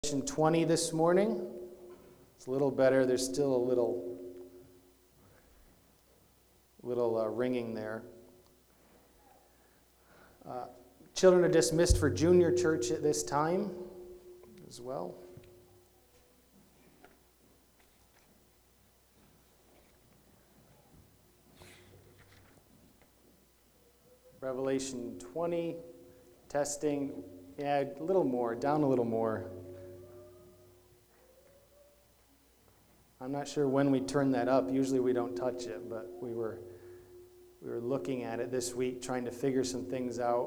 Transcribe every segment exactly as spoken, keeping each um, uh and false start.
twenty this morning. It's a little better. There's still a little, little uh, ringing there. Uh, children are dismissed for junior church at this time as well. Revelation twenty, testing. Yeah, a little more, down a little more. I'm not sure when we turn that up. Usually we don't touch it, but we were we were looking at it this week, trying to figure some things out.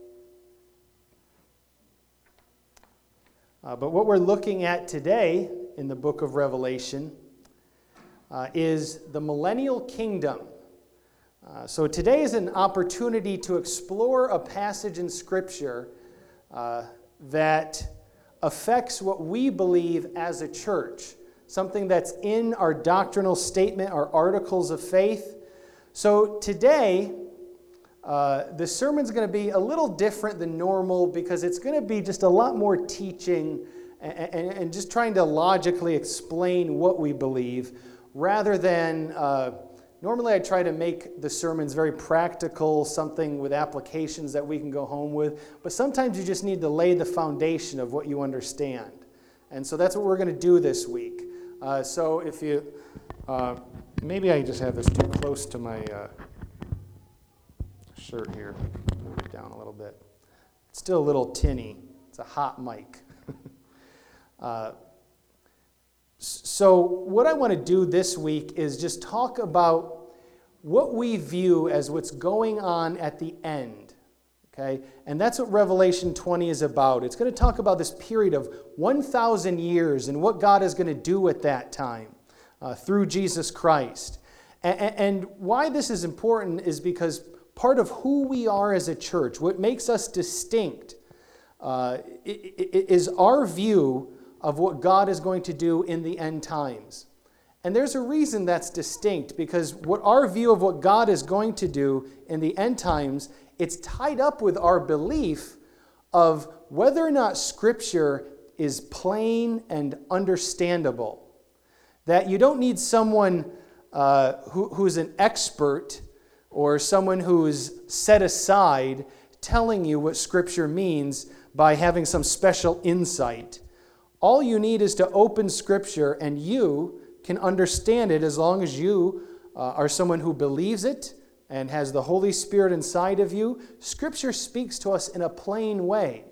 Uh, but what we're looking at today in the book of Revelation uh, is the millennial kingdom. Uh, so today is an opportunity to explore a passage in Scripture uh, that affects what we believe as a church. Something that's in our doctrinal statement, our articles of faith. So today, uh, the sermon's going to be a little different than normal because it's going to be just a lot more teaching and, and, and just trying to logically explain what we believe rather than, uh, normally I try to make the sermons very practical, something with applications that we can go home with, but sometimes you just need to lay the foundation of what you understand. And so that's what we're going to do this week. Uh, so if you, uh, maybe I just have this too close to my uh, shirt here. Move it down a little bit. It's still a little tinny. It's a hot mic. uh, so what I want to do this week is just talk about what we view as what's going on at the end. Okay? And that's what Revelation twenty is about. It's going to talk about this period of one thousand years and what God is going to do at that time uh, through Jesus Christ. And, and why this is important is because part of who we are as a church, what makes us distinct, uh, is our view of what God is going to do in the end times. And there's a reason that's distinct, because what our view of what God is going to do in the end times, it's tied up with our belief of whether or not Scripture is plain and understandable. That you don't need someone uh, who, who's an expert or someone who's set aside telling you what Scripture means by having some special insight. All you need is to open Scripture and you can understand it as long as you uh, are someone who believes it and has the Holy Spirit inside of you. Scripture speaks to us in a plain way.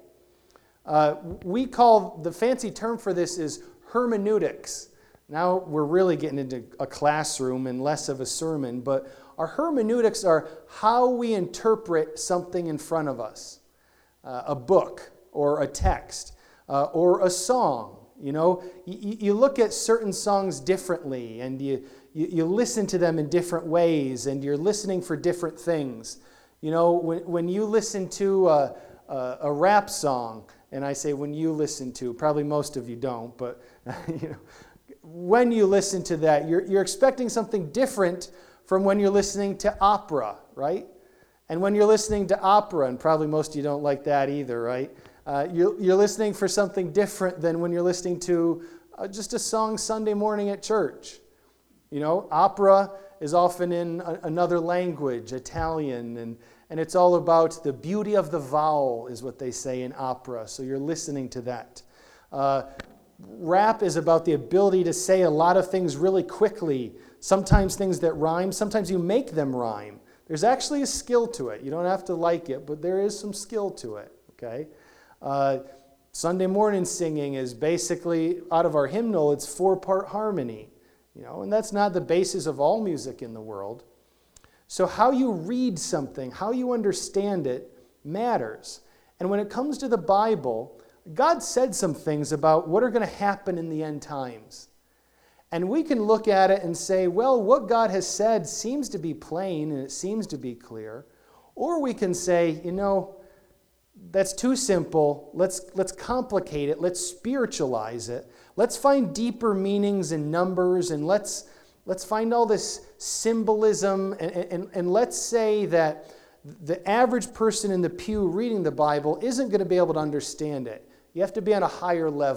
Uh, we call, the fancy term for this is hermeneutics. Now we're really getting into a classroom and less of a sermon, but our hermeneutics are how we interpret something in front of us. Uh, a book or a text uh, or a song. You know, you, you look at certain songs differently, and you, you you listen to them in different ways, and you're listening for different things. You know, when when you listen to a, a, a rap song, and I say when you listen to, probably most of you don't, but you know, when you listen to that, you're you're expecting something different from when you're listening to opera, right? And when you're listening to opera, and probably most of you don't like that either, right? Uh, you're, you're listening for something different than when you're listening to uh, just a song Sunday morning at church. You know, opera is often in a, another language, Italian, and, and it's all about the beauty of the vowel is what they say in opera, so you're listening to that. Uh, rap is about the ability to say a lot of things really quickly, sometimes things that rhyme, sometimes you make them rhyme. There's actually a skill to it. You don't have to like it, but there is some skill to it, okay? Uh, Sunday morning singing is basically, out of our hymnal, it's four-part harmony, you know, and that's not the basis of all music in the world. So how you read something, how you understand it, matters. And when it comes to the Bible, God said some things about what are going to happen in the end times. And we can look at it and say, well, what God has said seems to be plain and it seems to be clear. Or we can say, you know, that's too simple. Let's let's complicate it. Let's spiritualize it. Let's find deeper meanings and numbers, and let's let's find all this symbolism, and, and, and let's say that the average person in the pew reading the Bible isn't going to be able to understand it. You have to be on a higher level.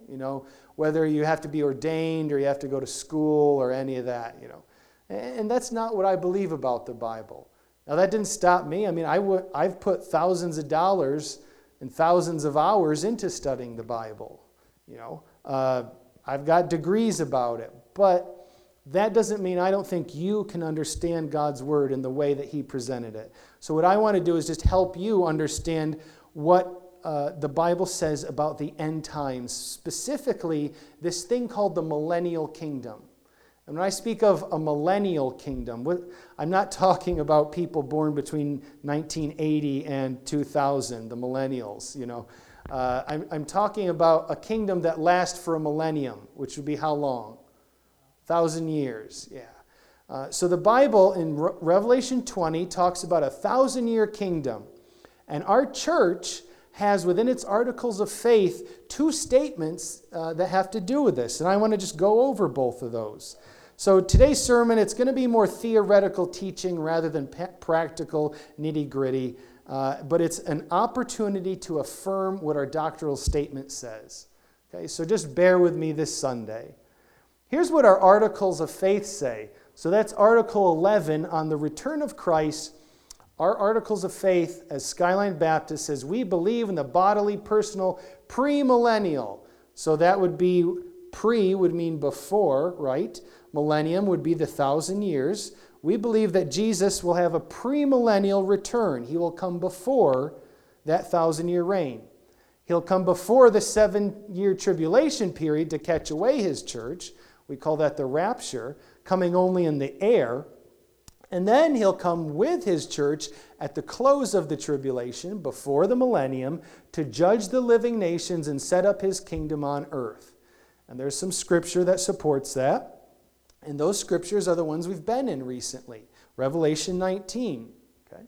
you know, whether you have to be ordained or you have to go to school or any of that, you know. And that's not what I believe about the Bible. Now, that didn't stop me. I mean, I w- I've put thousands of dollars and thousands of hours into studying the Bible, you know. Uh, I've got degrees about it, but that doesn't mean I don't think you can understand God's Word in the way that He presented it. So what I want to do is just help you understand what uh, the Bible says about the end times, specifically this thing called the millennial kingdom. And when I speak of a millennial kingdom, what, I'm not talking about people born between nineteen eighty and two thousand, the millennials, you know. Uh, I'm, I'm talking about a kingdom that lasts for a millennium, which would be how long? Thousand years, yeah. Uh, so the Bible in Re- Revelation twenty talks about a thousand-year kingdom. And our church has within its articles of faith two statements uh, that have to do with this. And I want to just go over both of those. So today's sermon, it's going to be more theoretical teaching rather than pa- practical nitty-gritty. Uh, but it's an opportunity to affirm what our doctrinal statement says. Okay, so just bear with me this Sunday. Here's what our articles of faith say. So that's Article eleven on the return of Christ. Our articles of faith as Skyline Baptist says we believe in the bodily, personal, premillennial. So that would be, pre would mean before, right? Millennium would be the thousand years. We believe that Jesus will have a premillennial return. He will come before that thousand-year reign. He'll come before the seven-year tribulation period to catch away His church. We call that the rapture, coming only in the air. And then He'll come with His church at the close of the tribulation, before the millennium, to judge the living nations and set up His kingdom on earth. And there's some scripture that supports that. And those scriptures are the ones we've been in recently. Revelation nineteen. Okay.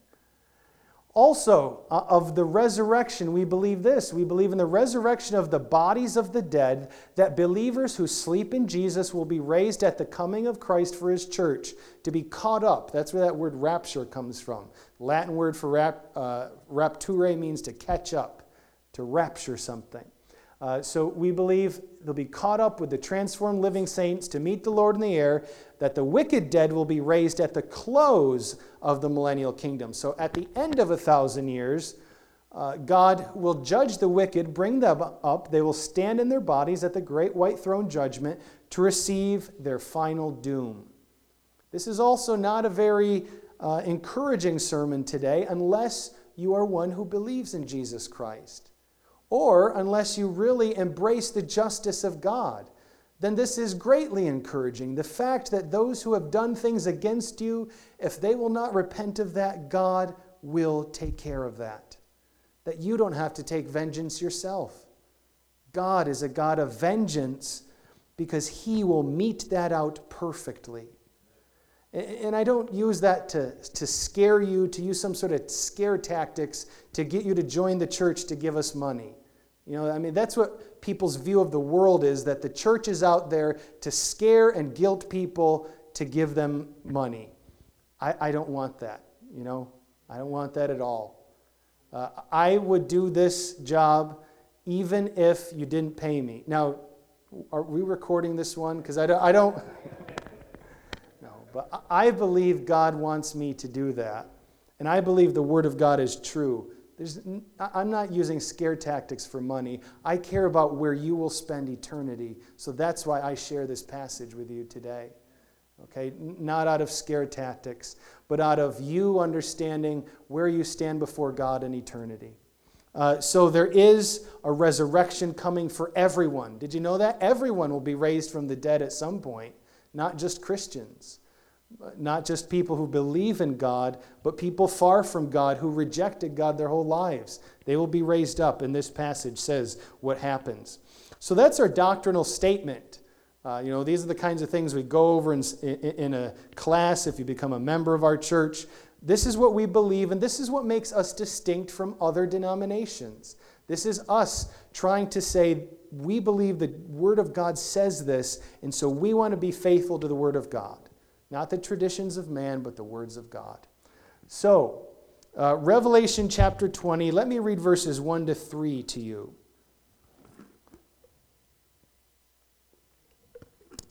Also, uh, of the resurrection, we believe this. We believe in the resurrection of the bodies of the dead, that believers who sleep in Jesus will be raised at the coming of Christ for His church, to be caught up. That's where that word rapture comes from. Latin word for rap, uh, rapture means to catch up, to rapture something. Uh, so we believe they'll be caught up with the transformed living saints to meet the Lord in the air, that the wicked dead will be raised at the close of the millennial kingdom. So at the end of a thousand years, uh, God will judge the wicked, bring them up. They will stand in their bodies at the great white throne judgment to receive their final doom. This is also not a very uh, encouraging sermon today unless you are one who believes in Jesus Christ. Or unless you really embrace the justice of God, then this is greatly encouraging. The fact that those who have done things against you, if they will not repent of that, God will take care of that. That you don't have to take vengeance yourself. God is a God of vengeance because He will mete that out perfectly. And I don't use that to, to scare you, to use some sort of scare tactics to get you to join the church to give us money. You know, I mean, that's what people's view of the world is, that the church is out there to scare and guilt people to give them money. I, I don't want that, you know. I don't want that at all. Uh, I would do this job even if you didn't pay me. Now, are we recording this one? Because I don't... I don't no, but I believe God wants me to do that. And I believe the Word of God is true. There's, I'm not using scare tactics for money. I care about where you will spend eternity. So that's why I share this passage with you today. Okay, not out of scare tactics, but out of you understanding where you stand before God in eternity. Uh, so there is a resurrection coming for everyone. Did you know that? Everyone will be raised from the dead at some point, not just Christians. Not just people who believe in God, but people far from God who rejected God their whole lives. They will be raised up, and this passage says what happens. So that's our doctrinal statement. Uh, you know, these are the kinds of things we go over in, in, in a class if you become a member of our church. This is what we believe, and this is what makes us distinct from other denominations. This is us trying to say, we believe the Word of God says this, and so we want to be faithful to the Word of God. Not the traditions of man, but the words of God. So, uh, Revelation chapter twenty, let me read verses one to three to you.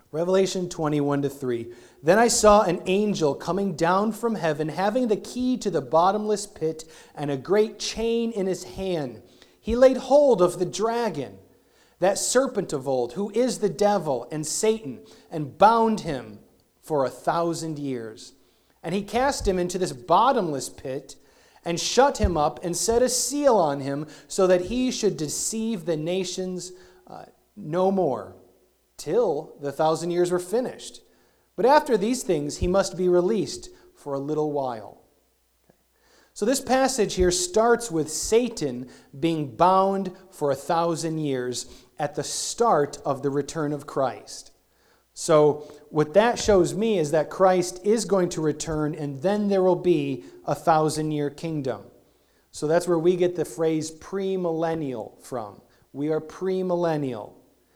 Revelation twenty-one to three. Then I saw an angel coming down from heaven, having the key to the bottomless pit and a great chain in his hand. He laid hold of the dragon, that serpent of old, who is the devil and Satan, and bound him for a thousand years. And he cast him into this bottomless pit and shut him up and set a seal on him so that he should deceive the nations uh, no more, till the thousand years were finished. But after these things he must be released for a little while. Okay. So this passage here starts with Satan being bound for a thousand years at the start of the return of Christ. So what that shows me is that Christ is going to return, and then there will be a thousand-year kingdom. So that's where we get the phrase premillennial from. We are premillennial.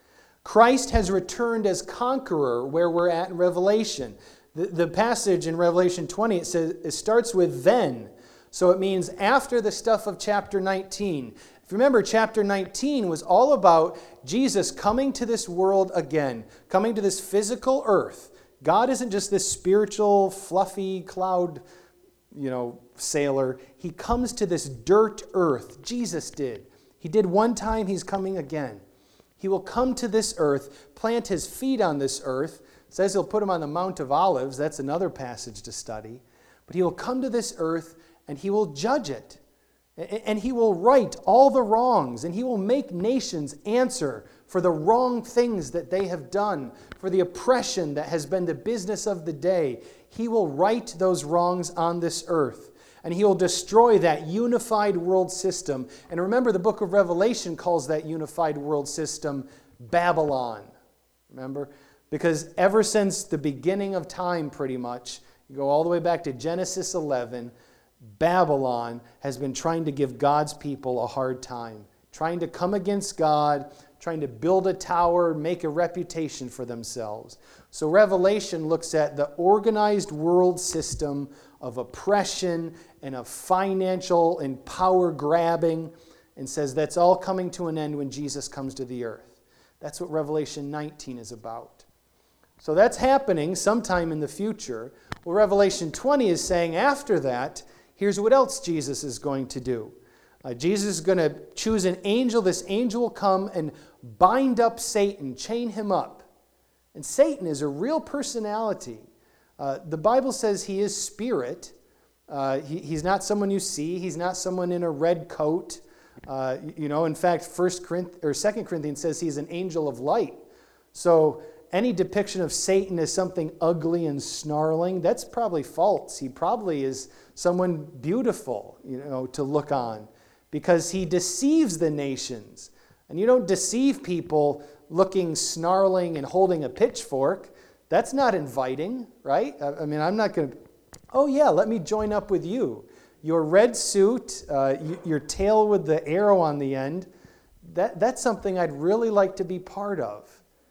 Christ has returned as conqueror where we're at in Revelation. The, the passage in Revelation twenty, it says it starts with then. So it means after the stuff of chapter nineteen. If you remember, chapter nineteen was all about Jesus coming to this world again, coming to this physical earth. God isn't just this spiritual, fluffy cloud, you know, sailor. He comes to this dirt earth. Jesus did. He did one time, he's coming again. He will come to this earth, plant his feet on this earth. It says he'll put him on the Mount of Olives. That's another passage to study. But he will come to this earth and he will judge it. And he will right all the wrongs, and he will make nations answer for the wrong things that they have done, for the oppression that has been the business of the day. He will right those wrongs on this earth, and he will destroy that unified world system. And remember, the book of Revelation calls that unified world system Babylon. Remember? Because ever since the beginning of time, pretty much, you go all the way back to Genesis eleven, Babylon has been trying to give God's people a hard time, trying to come against God, trying to build a tower, make a reputation for themselves. So Revelation looks at the organized world system of oppression and of financial and power grabbing and says that's all coming to an end when Jesus comes to the earth. That's what Revelation nineteen is about. So that's happening sometime in the future. Well, Revelation twenty is saying after that, here's what else Jesus is going to do. Uh, Jesus is going to choose an angel. This angel will come and bind up Satan, chain him up. And Satan is a real personality. Uh, the Bible says he is spirit. Uh, he, he's not someone you see. He's not someone in a red coat. Uh, you know, in fact, First Corinthians or Second Corinthians says he's an angel of light. So any depiction of Satan as something ugly and snarling, that's probably false. He probably is someone beautiful, you know, to look on, because he deceives the nations. And you don't deceive people looking snarling and holding a pitchfork. That's not inviting, right? I mean, I'm not going to, oh yeah, let me join up with you. Your red suit, uh, your tail with the arrow on the end, that, that's something I'd really like to be part of.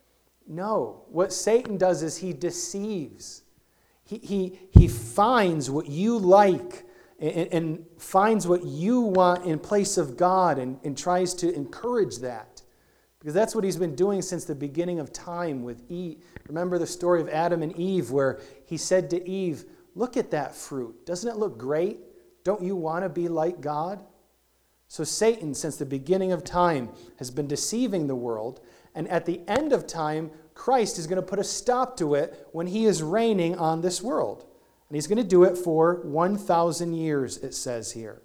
No, what Satan does is he deceives. He, he, he finds what you like and, and finds what you want in place of God and, and tries to encourage that. Because that's what he's been doing since the beginning of time with Eve. Remember the story of Adam and Eve where he said to Eve, look at that fruit. Doesn't it look great? Don't you want to be like God? So Satan, since the beginning of time, has been deceiving the world. And at the end of time, Christ is going to put a stop to it when he is reigning on this world. And he's going to do it for one thousand years, it says here.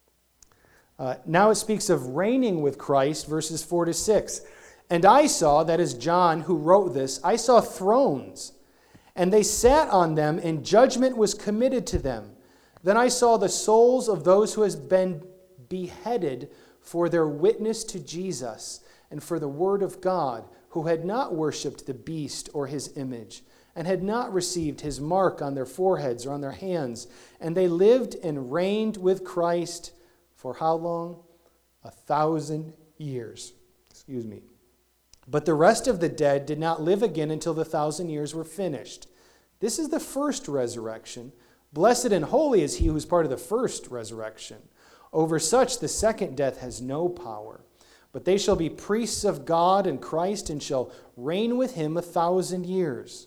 Uh, now it speaks of reigning with Christ, verses four to six. And I saw, that is John who wrote this, I saw thrones, and they sat on them, and judgment was committed to them. Then I saw the souls of those who have been beheaded for their witness to Jesus and for the word of God, who had not worshipped the beast or his image, and had not received his mark on their foreheads or on their hands. And they lived and reigned with Christ for how long? A thousand years. Excuse me. But the rest of the dead did not live again until the thousand years were finished. This is the first resurrection. Blessed and holy is he who is part of the first resurrection. Over such the second death has no power. but they shall be priests of God and Christ and shall reign with him a thousand years.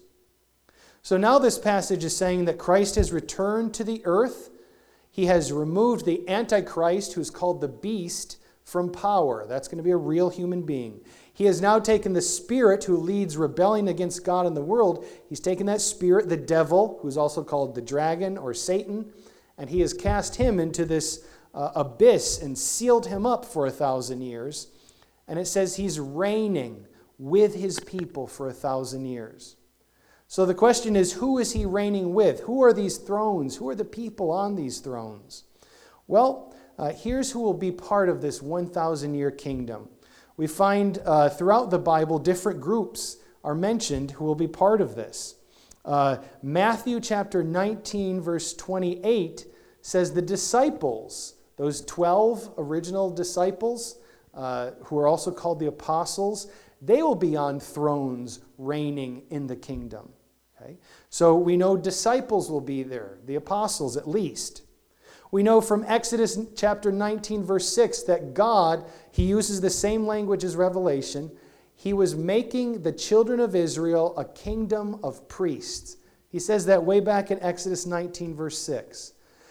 So now this passage is saying that Christ has returned to the earth. He has removed the Antichrist, who's called the beast, from power. That's going to be a real human being. He has now taken the spirit who leads rebellion against God in the world. He's taken that spirit, the devil, who's also called the dragon or Satan, and he has cast him into this uh, abyss and sealed him up for a thousand years. And it says he's reigning with his people for a thousand years. So the question is, who is he reigning with? Who are these thrones? Who are the people on these thrones? Well, uh, here's who will be part of this one thousand year kingdom. We find uh, throughout the Bible different groups are mentioned who will be part of this. Uh, Matthew chapter nineteen, verse twenty-eight says the disciples, those twelve original disciples, uh, who are also called the apostles, they will be on thrones reigning in the kingdom. Okay? So we know disciples will be there, the apostles at least. We know from Exodus chapter nineteen, verse six, that God, he uses the same language as Revelation. He was making the children of Israel a kingdom of priests. He says that way back in Exodus nineteen, verse six.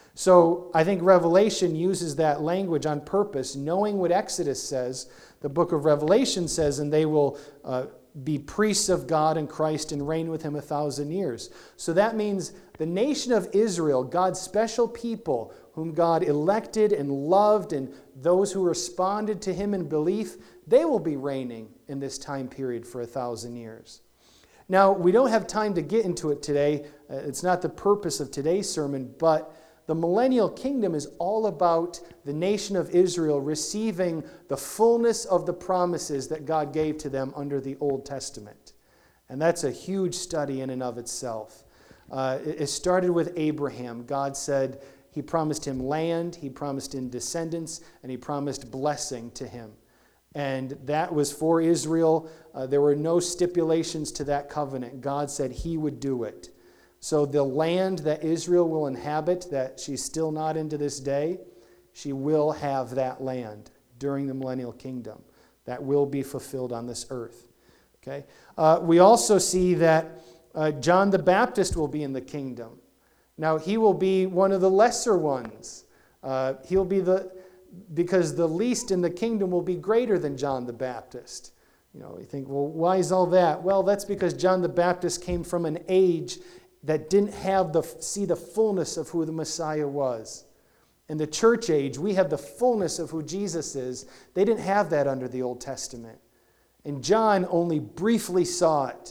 So I think Revelation uses that language on purpose, knowing what Exodus says. The book of Revelation says, and they will uh, be priests of God and Christ and reign with him a thousand years. So that means the nation of Israel, God's special people, whom God elected and loved, and those who responded to him in belief, they will be reigning in this time period for a thousand years. Now, we don't have time to get into it today. Uh, it's not the purpose of today's sermon, but the millennial kingdom is all about the nation of Israel receiving the fullness of the promises that God gave to them under the Old Testament. And that's a huge study in and of itself. Uh, it started with Abraham. God said he promised him land, he promised him descendants, and he promised blessing to him. And that was for Israel. Uh, there were no stipulations to that covenant. God said he would do it. So the land that Israel will inhabit, that she's still not in to this day, she will have that land during the millennial kingdom. That will be fulfilled on this earth. Okay. Uh, we also see that uh, John the Baptist will be in the kingdom. Now, he will be one of the lesser ones. Uh, he'll be the, because the least in the kingdom will be greater than John the Baptist. You know, you think, well, why is all that? Well, that's because John the Baptist came from an age that didn't have the see the fullness of who the Messiah was. In the church age, we have the fullness of who Jesus is. They didn't have that under the Old Testament. And John only briefly saw it.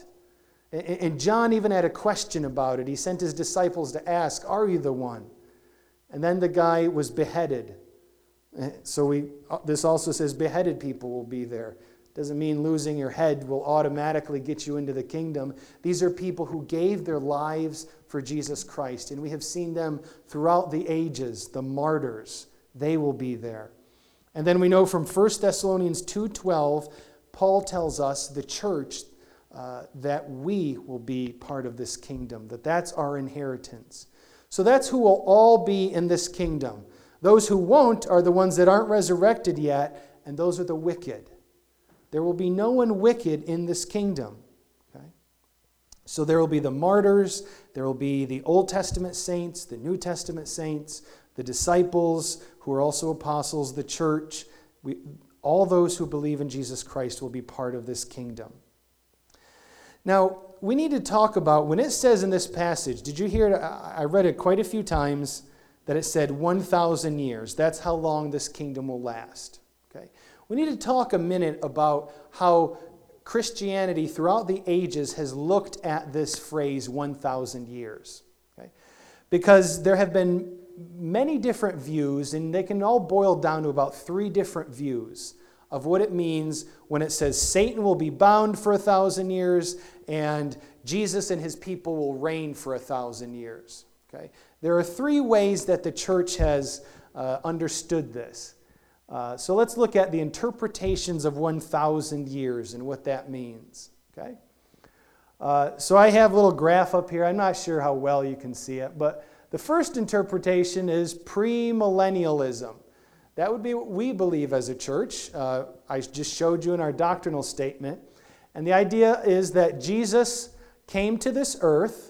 And John even had a question about it. He sent his disciples to ask, are you the one? And then the guy was beheaded. So we, this also says beheaded people will be there. Doesn't mean losing your head will automatically get you into the kingdom. These are people who gave their lives for Jesus Christ. And we have seen them throughout the ages, the martyrs. They will be there. And then we know from First Thessalonians two twelve, Paul tells us, the church, uh, that we will be part of this kingdom, that that's our inheritance. So that's who will all be in this kingdom. Those who won't are the ones that aren't resurrected yet, and those are the wicked. There will be no one wicked in this kingdom. Okay? So there will be the martyrs, there will be the Old Testament saints, the New Testament saints, the disciples who are also apostles, the church. We, all those who believe in Jesus Christ will be part of this kingdom. Now, we need to talk about, when it says in this passage, did you hear it? I read it quite a few times, that it said one thousand years. That's how long this kingdom will last. Okay? We need to talk a minute about how Christianity throughout the ages has looked at this phrase one thousand years. Okay? Because there have been many different views, and they can all boil down to about three different views of what it means when it says Satan will be bound for a thousand years and Jesus and his people will reign for a thousand years. Okay? There are three ways that the church has uh, understood this. Uh, so let's look at the interpretations of one thousand years and what that means. Okay? Uh, so I have a little graph up here. I'm not sure how well you can see it, but the first interpretation is premillennialism. That would be what we believe as a church. Uh, I just showed you in our doctrinal statement. And the idea is that Jesus came to this earth,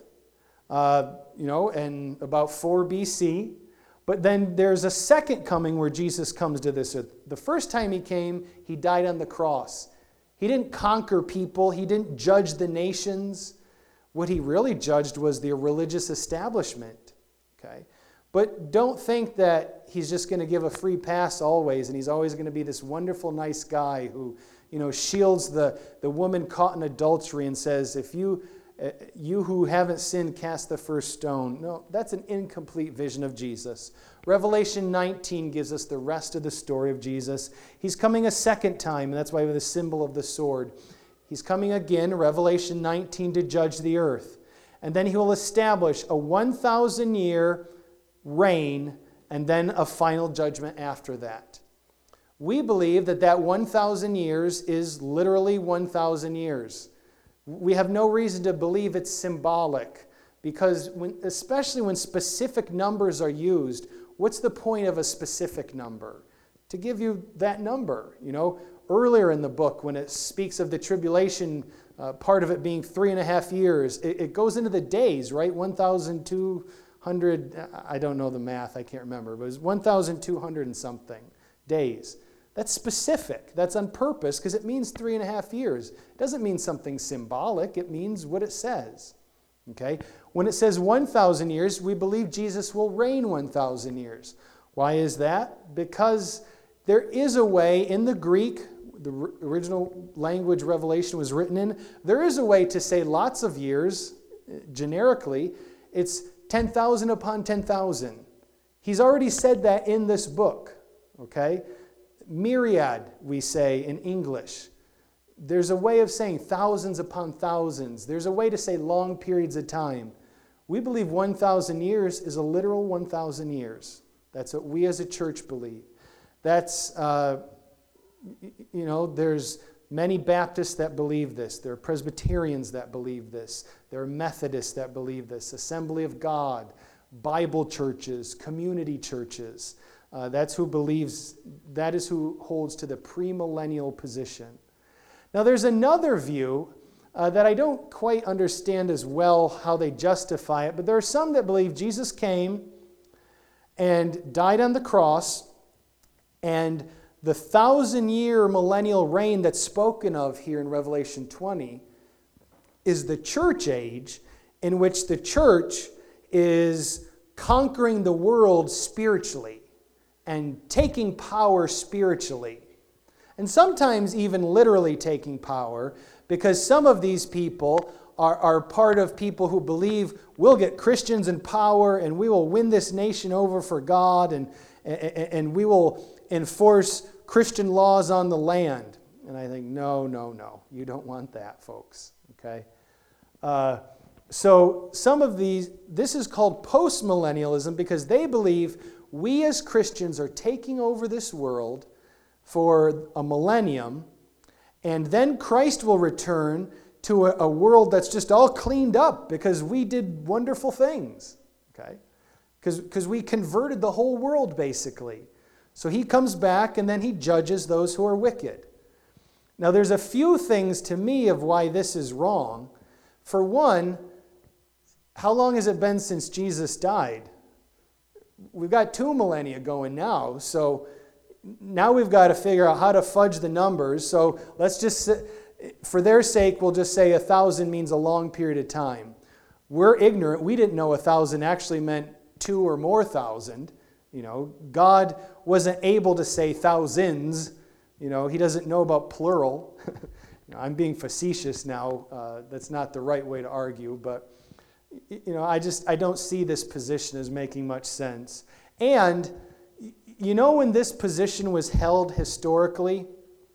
uh, you know, in about four B C. But then there's a second coming where Jesus comes to this earth. The first time he came, he died on the cross. He didn't conquer people. He didn't judge the nations. What he really judged was the religious establishment. Okay? But don't think that he's just going to give a free pass always, and he's always going to be this wonderful, nice guy who, you know, shields the, the woman caught in adultery and says, if you, uh, you who haven't sinned, cast the first stone. No, that's an incomplete vision of Jesus. Revelation nineteen gives us the rest of the story of Jesus. He's coming a second time, and that's why we have the symbol of the sword. He's coming again, Revelation nineteen, to judge the earth. And then he will establish a one thousand year reign, and then a final judgment after that. We believe that that one thousand years is literally one thousand years. We have no reason to believe it's symbolic, because when, especially when specific numbers are used, what's the point of a specific number? To give you that number. You know, earlier in the book, when it speaks of the tribulation, uh, part of it being three and a half years, it, it goes into the days, right? one thousand two hundred, I don't know the math, I can't remember, but it was one thousand two hundred and something days. That's specific. That's on purpose because it means three and a half years. It doesn't mean something symbolic. It means what it says. Okay? When it says one thousand years, we believe Jesus will reign one thousand years. Why is that? Because there is a way in the Greek, the original language Revelation was written in, there is a way to say lots of years, generically. It's ten thousand upon ten thousand. He's already said that in this book. Okay? Myriad, we say in English. There's a way of saying thousands upon thousands. There's a way to say long periods of time. We believe one thousand years is a literal one thousand years. That's what we as a church believe. That's, uh, you know, there's many Baptists that believe this. There are Presbyterians that believe this. There are Methodists that believe this. Assembly of God, Bible churches, community churches. Uh, that's who believes, that is who holds to the premillennial position. Now there's another view uh, that I don't quite understand as well how they justify it, but there are some that believe Jesus came and died on the cross, and the thousand-year millennial reign that's spoken of here in Revelation twenty is the church age, in which the church is conquering the world spiritually and taking power spiritually. And sometimes even literally taking power, because some of these people are, are part of people who believe we'll get Christians in power and we will win this nation over for God, and, and, and we will enforce Christian laws on the land. And I think, no, no, no. You don't want that, folks. Okay? Uh, so some of these, this is called postmillennialism because they believe we as Christians are taking over this world for a millennium, and then Christ will return to a, a world that's just all cleaned up because we did wonderful things, okay? Because we converted the whole world, basically. So he comes back, and then he judges those who are wicked. Now, there's a few things to me of why this is wrong. For one, how long has it been since Jesus died? We've got two millennia going now, so now we've got to figure out how to fudge the numbers. So let's just, for their sake, we'll just say a thousand means a long period of time. We're ignorant. We didn't know a thousand actually meant two or more thousand. You know, God wasn't able to say thousands. You know, he doesn't know about plural. You know, I'm being facetious now. Uh, that's not the right way to argue, but you know, I just I don't see this position as making much sense. And you know, when this position was held historically,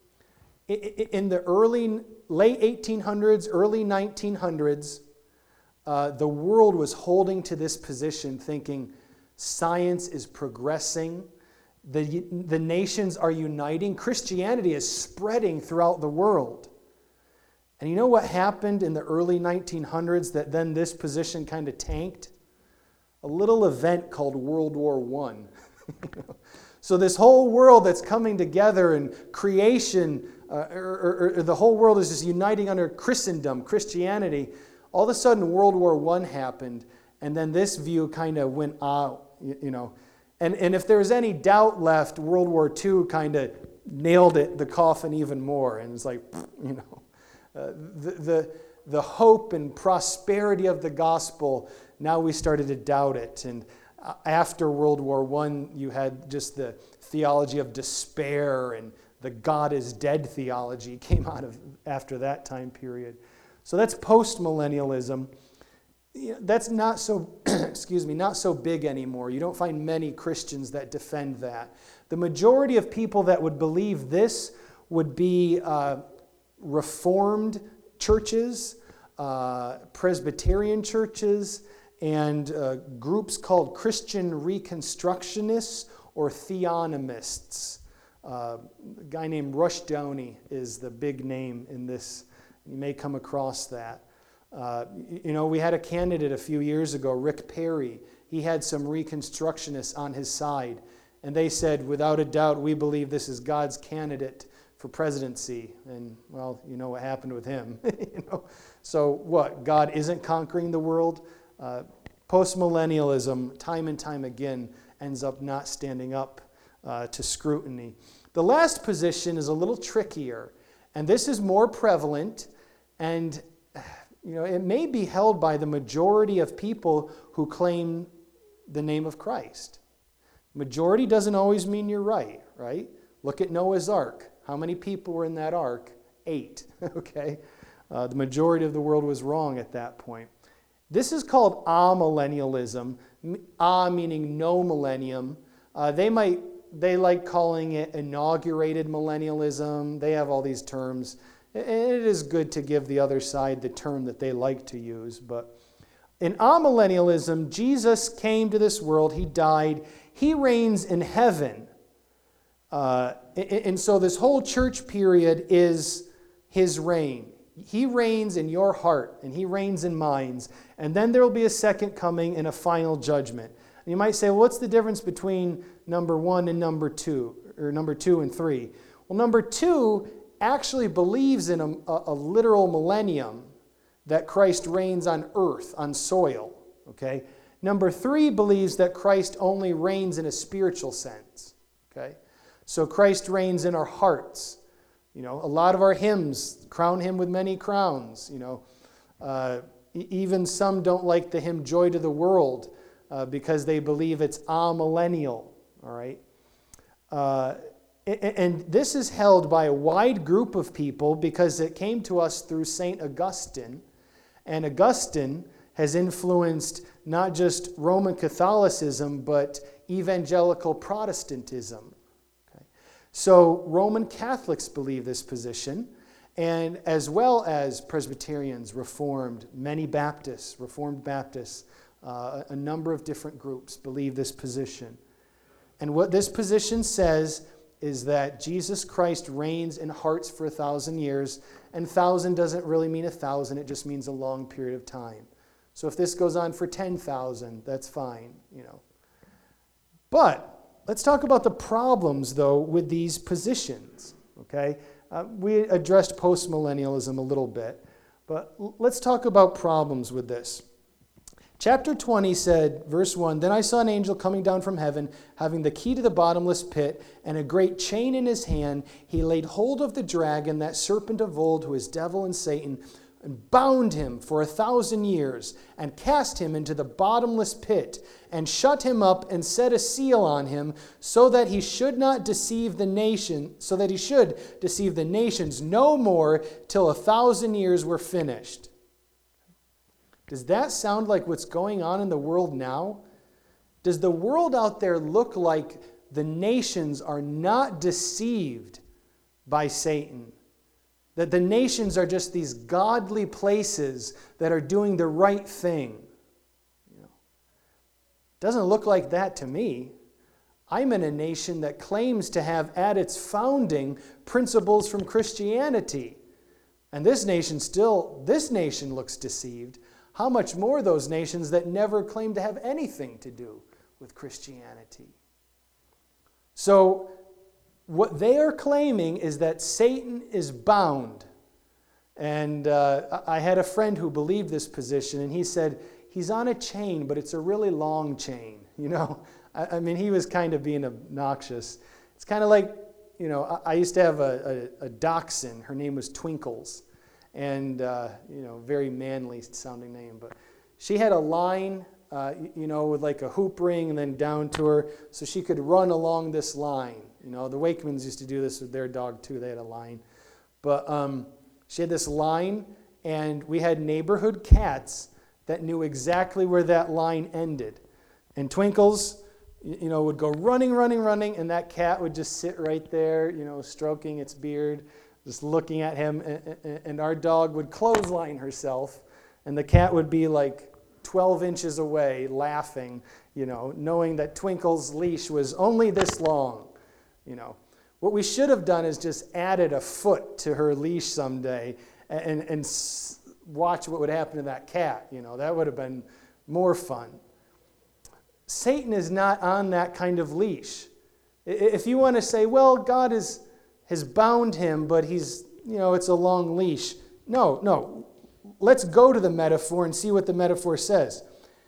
in the early, late eighteen hundreds, early nineteen hundreds, uh, the world was holding to this position, thinking science is progressing, the the nations are uniting, Christianity is spreading throughout the world. And you know what happened in the early nineteen hundreds that then this position kind of tanked? A little event called World War One. So this whole world that's coming together and creation, uh, or, or, or the whole world is just uniting under Christendom, Christianity. All of a sudden, World War One happened, and then this view kind of went out, you, you know. And, and if there was any doubt left, World War Two kind of nailed it, the coffin even more. And it's like, you know, uh, the, the, the hope and prosperity of the gospel, now we started to doubt it. And after World War One, you had just the theology of despair, and the God is dead theology came out of after that time period. So that's post-millennialism. That's not so, excuse me, not so big anymore. You don't find many Christians that defend that. The majority of people that would believe this would be uh, Reformed churches, uh, Presbyterian churches, and uh, groups called Christian Reconstructionists or Theonomists. Uh, a guy named Rushdoony is the big name in this. You may come across that. Uh, you know, we had a candidate a few years ago, Rick Perry. He had some Reconstructionists on his side, and they said, without a doubt, we believe this is God's candidate for presidency. And, well, you know what happened with him. you know? So what? God isn't conquering the world? Uh, Postmillennialism, time and time again, ends up not standing up uh, to scrutiny. The last position is a little trickier, and this is more prevalent, and you know, it may be held by the majority of people who claim the name of Christ. Majority doesn't always mean you're right, right? Look at Noah's Ark. How many people were in that ark? Eight, okay? Uh, the majority of the world was wrong at that point. This is called amillennialism, ah meaning no millennium. Uh, they might, they like calling it inaugurated millennialism. They have all these terms. It is good to give the other side the term that they like to use. But in amillennialism, Jesus came to this world. He died. He reigns in heaven. Uh, and so this whole church period is his reign. He reigns in your heart, and he reigns in minds. And then there will be a second coming and a final judgment. And you might say, well, what's the difference between number one and number two, or number two and three? Well, number two actually believes in a, a, a literal millennium that Christ reigns on earth, on soil. Okay? Number three believes that Christ only reigns in a spiritual sense. Okay? So Christ reigns in our hearts. You know, a lot of our hymns crown him with many crowns. You know, uh, even some don't like the hymn "Joy to the World" uh, because they believe it's amillennial. All right. Uh, And this is held by a wide group of people because it came to us through Saint Augustine. And Augustine has influenced not just Roman Catholicism, but evangelical Protestantism. Okay. So Roman Catholics believe this position, and as well as Presbyterians, Reformed, many Baptists, Reformed Baptists, uh, a number of different groups believe this position. And what this position says is that Jesus Christ reigns in hearts for a thousand years, and thousand doesn't really mean a thousand, it just means a long period of time. So if this goes on for ten thousand, that's fine, you know. But let's talk about the problems, though, with these positions, okay? Uh, we addressed postmillennialism a little bit, but l- let's talk about problems with this. Chapter twenty said, verse one, "Then I saw an angel coming down from heaven, having the key to the bottomless pit, and a great chain in his hand. He laid hold of the dragon, that serpent of old, who is devil and Satan, and bound him for a thousand years, and cast him into the bottomless pit, and shut him up, and set a seal on him, so that he should not deceive the nation, so that he should deceive the nations no more, till a thousand years were finished." Does that sound like what's going on in the world now? Does the world out there look like the nations are not deceived by Satan? That the nations are just these godly places that are doing the right thing? You know, doesn't look like that to me. I'm in a nation that claims to have at its founding principles from Christianity. And this nation still, this nation looks deceived. How much more those nations that never claim to have anything to do with Christianity? So what they are claiming is that Satan is bound. And uh, I had a friend who believed this position, and he said, he's on a chain, but it's a really long chain. You know, I, I mean, he was kind of being obnoxious. It's kind of like, you know, I, I used to have a, a, a dachshund. Her name was Twinkles. And, uh, you know, very manly sounding name. But she had a line, uh, you know, with like a hoop ring and then down to her, so she could run along this line. You know, the Wakemans used to do this with their dog too. They had a line. But um, she had this line, and we had neighborhood cats that knew exactly where that line ended. And Twinkles, you know, would go running, running, running, and that cat would just sit right there, you know, stroking its beard, just looking at him, and our dog would clothesline herself, and the cat would be like twelve inches away, laughing, you know, knowing that Twinkle's leash was only this long, you know. What we should have done is just added a foot to her leash someday and, and watch what would happen to that cat, you know. That would have been more fun. Satan is not on that kind of leash. If you want to say, well, God is... has bound him, but he's, you know, it's a long leash. No, no. Let's go to the metaphor and see what the metaphor says.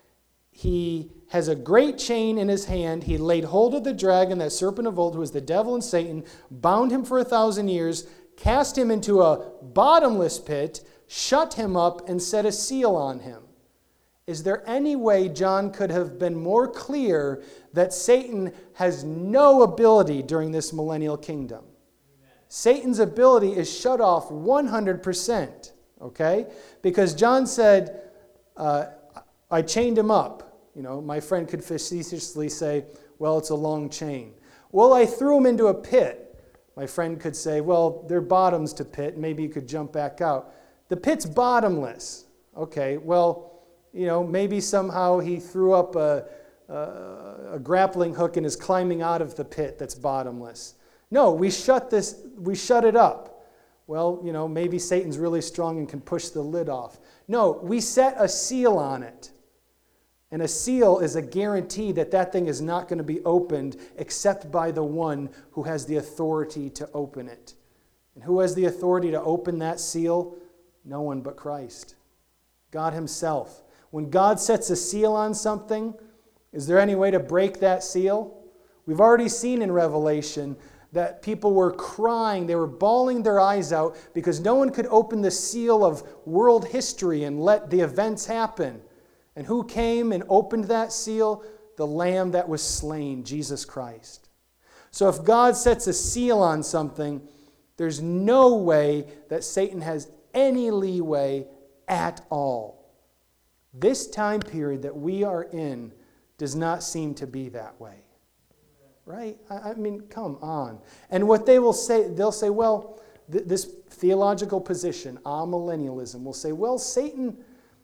He has a great chain in his hand. He laid hold of the dragon, that serpent of old, who is the devil and Satan, bound him for a thousand years, cast him into a bottomless pit, shut him up, and set a seal on him. Is there any way John could have been more clear that Satan has no ability during this millennial kingdom? Satan's ability is shut off one hundred percent, okay? Because John said, uh, I chained him up. You know, my friend could facetiously say, well, it's a long chain. Well, I threw him into a pit. My friend could say, well, there are bottoms to pit. Maybe you could jump back out. The pit's bottomless. Okay, well, you know, maybe somehow he threw up a, a, a grappling hook and is climbing out of the pit that's bottomless. No, we shut this, we shut it up. Well, you know, maybe Satan's really strong and can push the lid off. No, we set a seal on it. And a seal is a guarantee that that thing is not going to be opened except by the one who has the authority to open it. And who has the authority to open that seal? No one but Christ. God himself. When God sets a seal on something, is there any way to break that seal? We've already seen in Revelation that people were crying, they were bawling their eyes out because no one could open the seal of world history and let the events happen. And who came and opened that seal? The Lamb that was slain, Jesus Christ. So if God sets a seal on something, there's no way that Satan has any leeway at all. This time period that we are in does not seem to be that way. Right? I mean, come on. And what they will say, they'll say, well, th- this theological position, amillennialism, will say, well, Satan,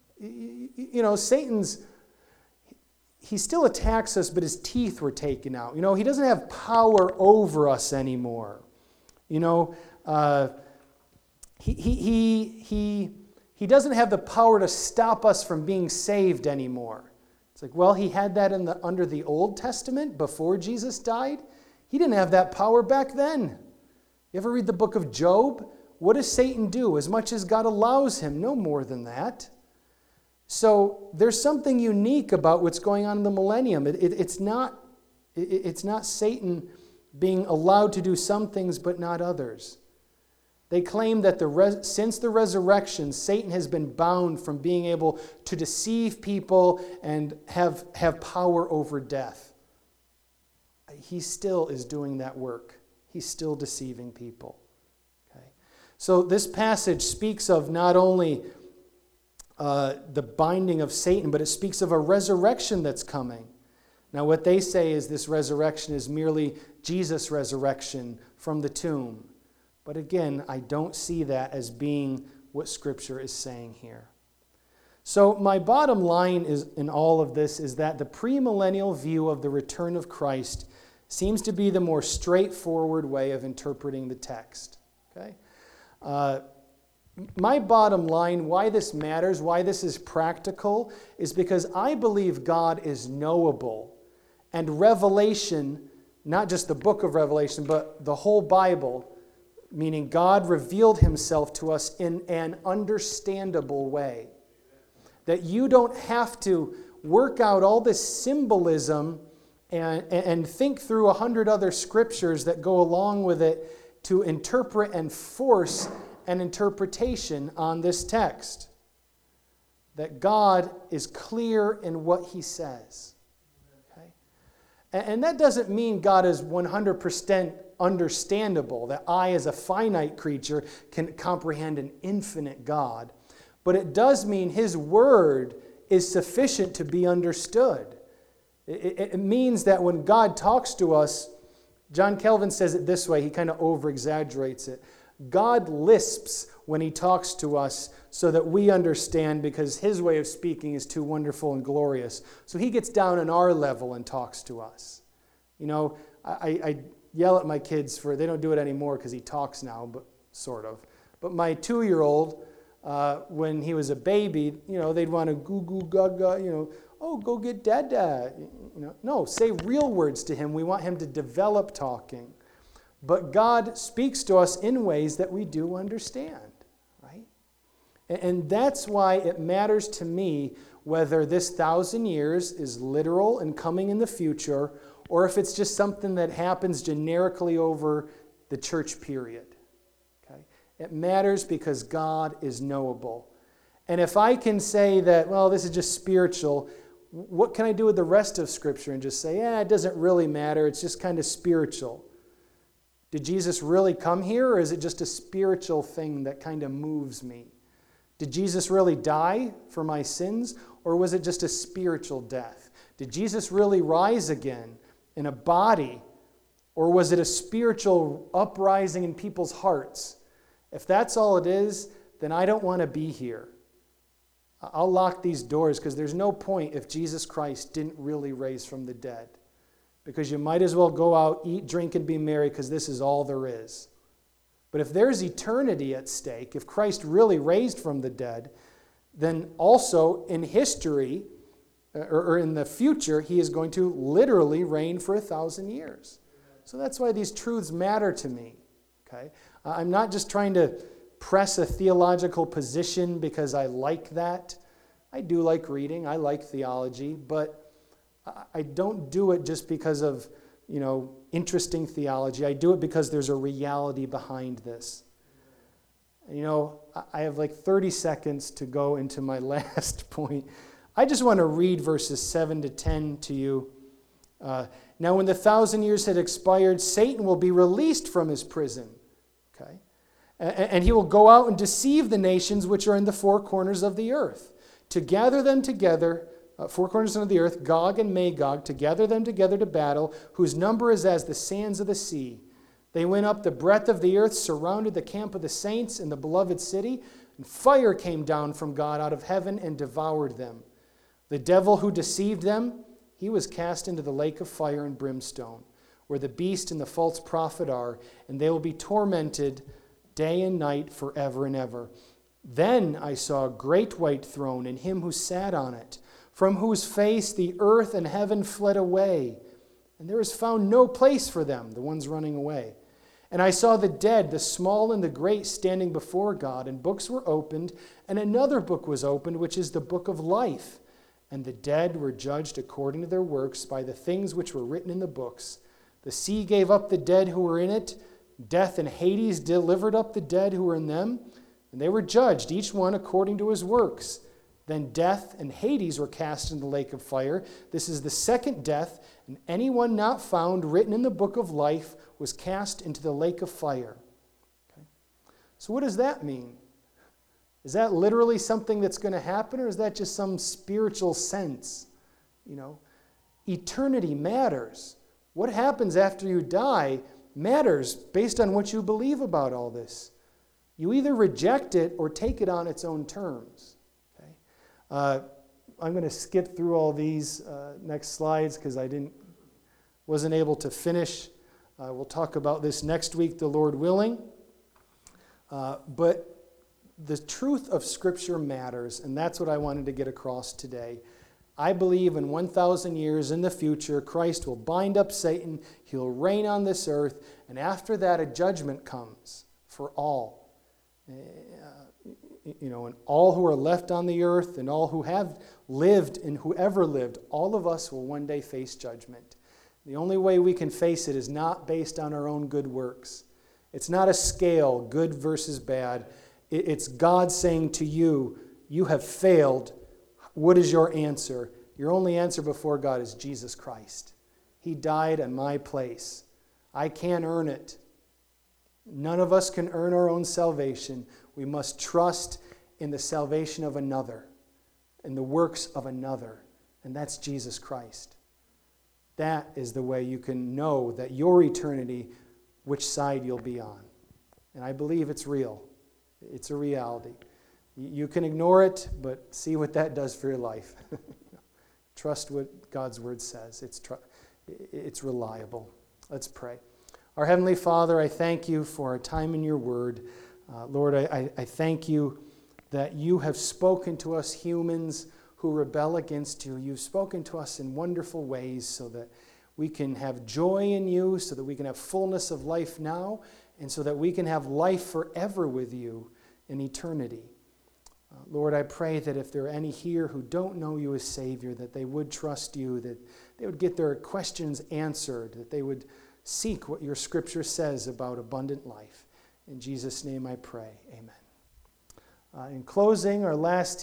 you know, Satan's, he still attacks us, but his teeth were taken out. You know, he doesn't have power over us anymore. You know, uh, he, he, he, he, he doesn't have the power to stop us from being saved anymore. It's like, well, he had that in the, under the Old Testament before Jesus died. He didn't have that power back then. You ever read the book of Job? What does Satan do? As much as God allows him, no more than that. So there's something unique about what's going on in the millennium. It, it, it's not, it, it's not Satan being allowed to do some things but not others. They claim that the res- since the resurrection, Satan has been bound from being able to deceive people and have, have power over death. He still is doing that work. He's still deceiving people. Okay? So this passage speaks of not only uh, the binding of Satan, but it speaks of a resurrection that's coming. Now what they say is this resurrection is merely Jesus' resurrection from the tomb. But again, I don't see that as being what Scripture is saying here. So my bottom line is in all of this is that the premillennial view of the return of Christ seems to be the more straightforward way of interpreting the text. Okay? Uh, my bottom line, why this matters, why this is practical, is because I believe God is knowable, and revelation not just the book of Revelation, but the whole Bible, meaning God revealed himself to us in an understandable way. That you don't have to work out all this symbolism and, and think through a hundred other scriptures that go along with it to interpret and force an interpretation on this text. That God is clear in what he says. Okay? And that doesn't mean God is one hundred percent understandable, that I as a finite creature can comprehend an infinite God. But it does mean his word is sufficient to be understood. It, it means that when God talks to us, John Calvin says it this way, he kind of over-exaggerates it. God lisps when he talks to us so that we understand, because his way of speaking is too wonderful and glorious. So he gets down on our level and talks to us. You know, I, I yell at my kids for, they don't do it anymore because he talks now, but sort of. But my two-year-old, uh, when he was a baby, you know, they'd want to goo goo gaga, you know, oh, go get dada. You know, no, say real words to him. We want him to develop talking. But God speaks to us in ways that we do understand, right? And that's why it matters to me whether this thousand years is literal and coming in the future, or if it's just something that happens generically over the church period. Okay? It matters because God is knowable. And if I can say that, well, this is just spiritual, what can I do with the rest of Scripture and just say, yeah, it doesn't really matter, it's just kind of spiritual? Did Jesus really come here, or is it just a spiritual thing that kind of moves me? Did Jesus really die for my sins, or was it just a spiritual death? Did Jesus really rise again in a body, or was it a spiritual uprising in people's hearts? If that's all it is, then I don't want to be here. I'll lock these doors, because there's no point if Jesus Christ didn't really raise from the dead. Because you might as well go out, eat, drink, and be merry, because this is all there is. But if there's eternity at stake, if Christ really raised from the dead, then also in history, or in the future, he is going to literally reign for a thousand years. So that's why these truths matter to me. Okay? I'm not just trying to press a theological position because I like that. I do like reading, I like theology, but I don't do it just because of, you know, interesting theology. I do it because there's a reality behind this. You know, I have like thirty seconds to go into my last point. I just want to read verses seven to ten to you. Uh, now, when the thousand years had expired, Satan will be released from his prison. Okay? And, and he will go out and deceive the nations which are in the four corners of the earth, to gather them together. Uh, four corners of the earth, Gog and Magog, to gather them together to battle, whose number is as the sands of the sea. They went up the breadth of the earth, surrounded the camp of the saints in the beloved city, and fire came down from God out of heaven and devoured them. The devil who deceived them, he was cast into the lake of fire and brimstone, where the beast and the false prophet are, and they will be tormented day and night forever and ever. Then I saw a great white throne, and him who sat on it, from whose face the earth and heaven fled away, and there was found no place for them, the ones running away. And I saw the dead, the small and the great, standing before God, and books were opened, and another book was opened, which is the book of life. And the dead were judged according to their works by the things which were written in the books. The sea gave up the dead who were in it. Death and Hades delivered up the dead who were in them, and they were judged, each one according to his works. Then death and Hades were cast into the lake of fire. This is the second death, and anyone not found written in the book of life was cast into the lake of fire. Okay? So what does that mean? Is that literally something that's going to happen, or is that just some spiritual sense? You know, eternity matters. What happens after you die matters based on what you believe about all this. You either reject it or take it on its own terms. Uh, I'm going to skip through all these uh, next slides because I didn't, wasn't able to finish. Uh, we'll talk about this next week, the Lord willing. Uh, but the truth of Scripture matters, and that's what I wanted to get across today. I believe in one thousand years in the future, Christ will bind up Satan, he'll reign on this earth, and after that a judgment comes for all. Uh, you know, and all who are left on the earth and all who have lived and whoever lived, all of us will one day face judgment. The only way we can face it is not based on our own good works. It's not a scale, good versus bad. It's God saying to you, you have failed. What is your answer? Your only answer before God is Jesus Christ. He died in my place. I can't earn it. None of us can earn our own salvation. We must trust in the salvation of another, in the works of another, and that's Jesus Christ. That is the way you can know that your eternity, which side you'll be on. And I believe it's real. It's a reality. You can ignore it, but see what that does for your life. Trust what God's word says. It's, tr- it's reliable. Let's pray. Our Heavenly Father, I thank you for our time in your word. Uh, Lord, I, I thank you that you have spoken to us humans who rebel against you. You've spoken to us in wonderful ways so that we can have joy in you, so that we can have fullness of life now, and so that we can have life forever with you in eternity. Uh, Lord, I pray that if there are any here who don't know you as Savior, that they would trust you, that they would get their questions answered, that they would seek what your Scripture says about abundant life. In Jesus' name I pray, amen. Uh, in closing, our last